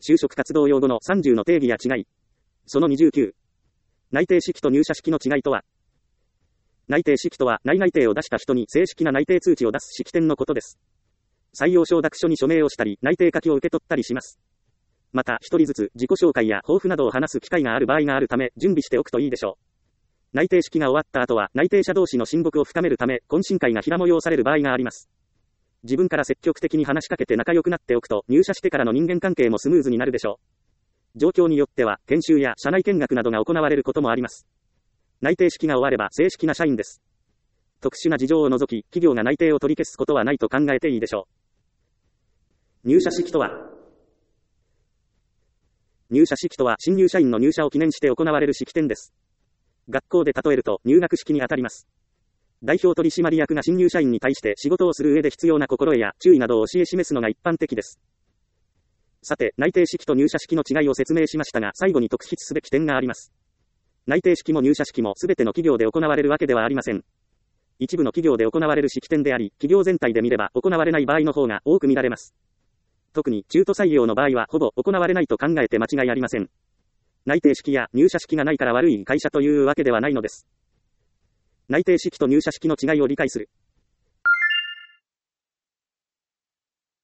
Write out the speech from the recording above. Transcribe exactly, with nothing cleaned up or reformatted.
就職活動用語のさんじゅうの定義や違い。そのにじゅうきゅう。内定式と入社式の違いとは。内定式とは、内内定を出した人に正式な内定通知を出す式典のことです。採用承諾書に署名をしたり、内定書きを受け取ったりします。また、一人ずつ自己紹介や抱負などを話す機会がある場合があるため、準備しておくといいでしょう。内定式が終わった後は、内定者同士の親睦を深めるため、懇親会が平催される場合があります。自分から積極的に話しかけて仲良くなっておくと、入社してからの人間関係もスムーズになるでしょう。状況によっては、研修や社内見学などが行われることもあります。内定式が終われば正式な社員です。特殊な事情を除き、企業が内定を取り消すことはないと考えていいでしょう。入社式とは。入社式とは、新入社員の入社を記念して行われる式典です。学校で例えると、入学式にあたります。代表取締役が新入社員に対して仕事をする上で必要な心得や注意などを教え示すのが一般的です。さて、内定式と入社式の違いを説明しましたが、最後に特筆すべき点があります。内定式も入社式もすべての企業で行われるわけではありません。一部の企業で行われる式典であり、企業全体で見れば行われない場合の方が多く見られます。特に中途採用の場合はほぼ行われないと考えて間違いありません。内定式や入社式がないから悪い会社というわけではないのです。内定式と入社式の違いを理解する。